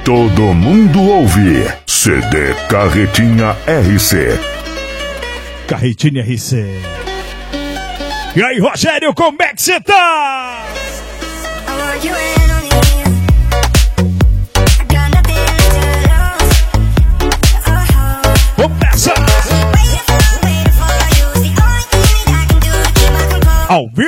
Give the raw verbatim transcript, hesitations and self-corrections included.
todo mundo ouve. C D Carretinha R C. Carretinha R C. E aí, Rogério, como é que você tá? Começa! Ao vivo!